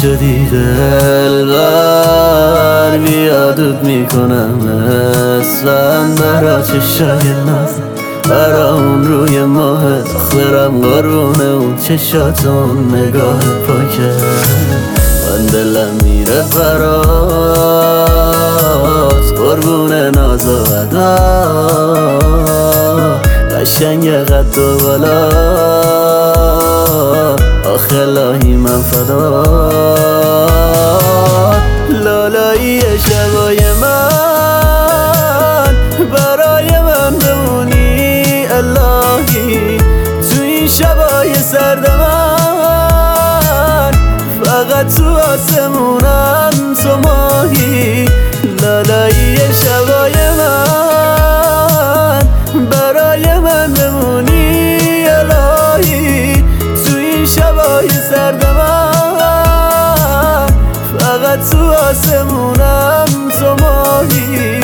شدی دلبر بیادت میکنم اسفن برا چشای ناز برا اون روی ماهت برم قربونه اون چشاتون نگاه پاکه من دلم میره برات قربونه ناز و ادا قشنگ قد و بالا آخه الهی من فدات لالایی شبای من برای من بمونی الهی تو این شبای سرد من فقط تو آسمونم تو ماهی لالایی شبای من برای من بمونی الهی تو این شبای سرد من فقط تو آسمونم تو ماهی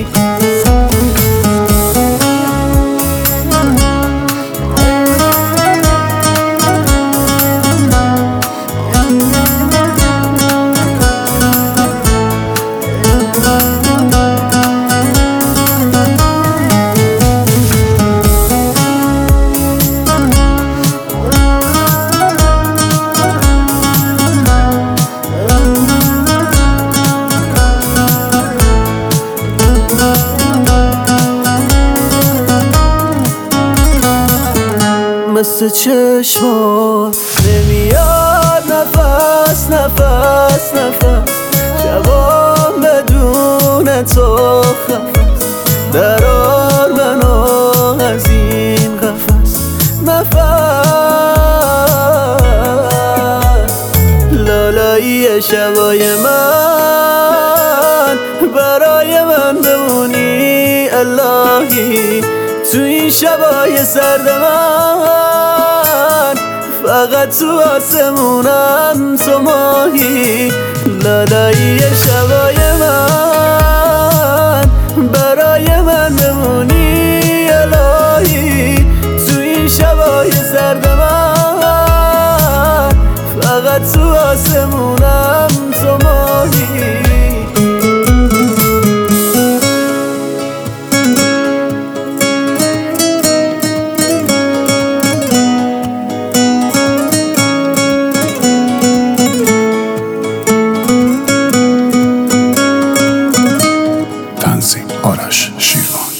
مثل چشمات نمیاد نفس نفس نفس شبام بدون تو خفس درار منو از این قفس نفس لالایی شبای من برای من بمونی الهی تو این شبای سرد من فقط تو آسمونم تو ماهی لالایی شبای من برای من بمونی الهی تو این شبای سرد من فقط تو آسمونم تو ماهی آرش شیروان.